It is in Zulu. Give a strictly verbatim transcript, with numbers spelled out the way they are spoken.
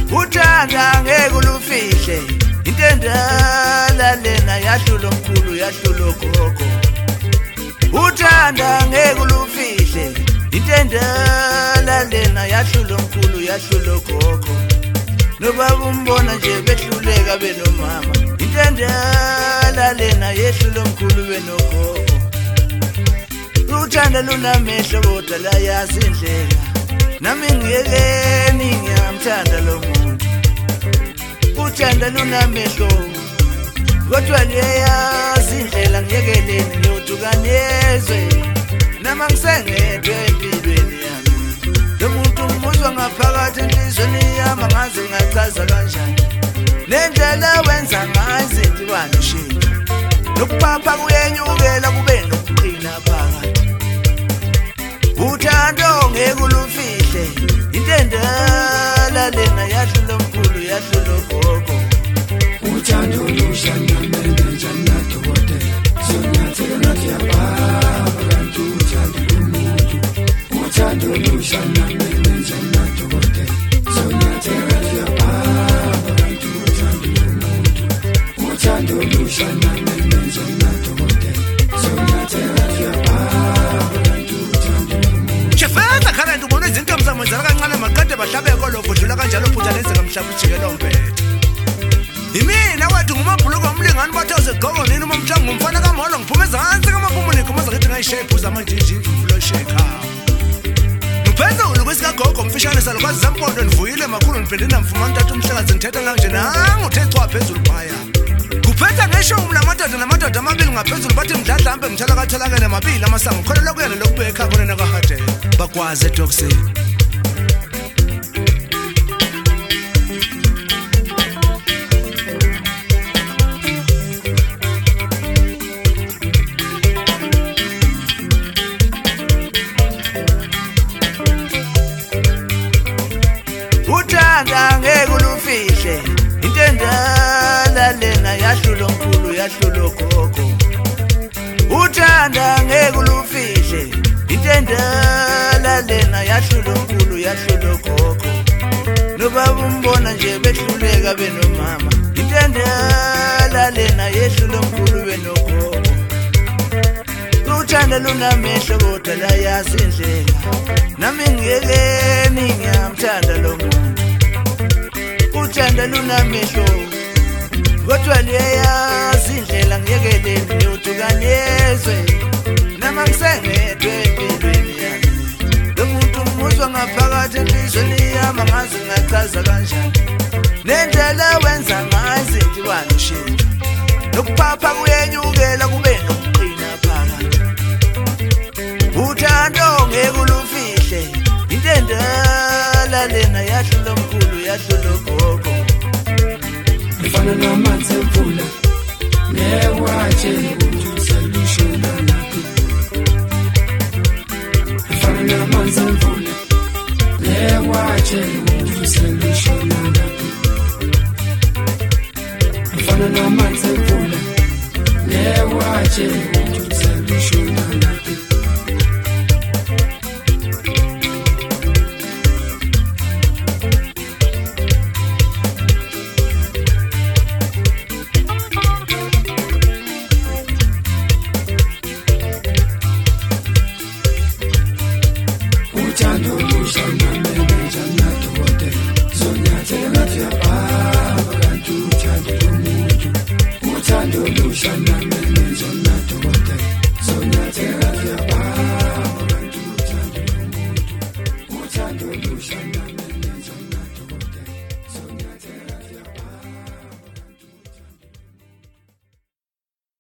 uthanda ngeke ulufihle intendala lena yahlula omkhulu yahlula ogogo uthanda ngeke ulufihle intendala lena yahlula omkhulu yahlula ogogo nobaba umbona nje behluleka benomama intendala lena yehlula omkhulu benogogo uthanda lunamehlo kodwa la yazi indlela nami ngiyekeni ngiyamthanda lo muntu uthanda lunamehlo kodwa liyazi indlela ngiyekeleni ngiyodukanezwe nama ngisengedwe empilweni yami lo muntu umuzwa ngaphakathi enhlizweni yami ngaze ngachaza kanjani nendlela wenza ngayo izinto wanishintsha nokuphapha kuyenyukela kube nokuqina phakathi uthando ngeke ulufihle intendala lena yahlula omkhulu yahlula ogogo uthando lushana menenjana dokote sonyathela nathi yababa kanti uthando lumuntu uthando lushana menenjana dokote sonyathela nathi yababa kanti uthando lumuntu uthando lushana menenjana dokote sonyathela nathi yababa kanti uthando Chefeza khana ndibona izinto mzamenzela kancane maqede bahlabeko lo kudlula kanjalo phutha lenzeka mhlaba ijikelo mpethe Imina wathi ngumabhuluko omlingani bathoze gogo nini uma mhlanga umfana kamholo ngiphume ezansi kamaphumuniko maze ngithi ngayishape zama njinji imfulo sheka Uphezulu kwesikagogo mfishane salukwazi zampondo nivuyile makhulu niphendle namfuma ntathu umhlakazi ngithetha kanje nangu uthe chwa phezulu phaya Kuphetha ngesho umlamadoda namadoda amabili ngaphezulu bathi mdladla hambe ngithala kathalakene amabili amasango khona lokuyena lokubeka khona nakahade bakwazi edoksini uthanda ngeke ulufihle intendala lena yahlula omkhulu yahlula ogogo uthanda ngeke ulufihle intendala lena yahlula omkhulu yahlula ogogo nobaba umbona nje behluleka benomama intendala lena yehlula omkhulu benogogo uthanda lunamehlo kodwa la yazi indlela nami ngiyekeni ngiyamthanda lo muntu uthanda lunamehlo kodwa liyazi indlela ngiyekeleni ngiyodukanezwe nama ngisengedwe empilweni yami lo muntu umuzwa ngaphakathi enhlizweni yami ngaze ngachaza kanjani nendlela wenza ngayo izinto wanishintsha nokuphapha kuyenyukela kube nokuqina phakathi uthando ngeke ulufihle intendala lena yahlula omkhulu yahlula ogogo ifana namanzi emvula newatshela ukuthi uselushona naphi ifana namanzi emvula newatshela ukuthi uselushona naphi ifana namanzi emvula newatshela ukuthi uselushona naphi uthando lushana menenjana dokote sonyathela nathi yababa kanti uthando lumuntu uthando lushana menenjana dokote sonyathela nathi yababa kanti uthando lumuntu uthando lushana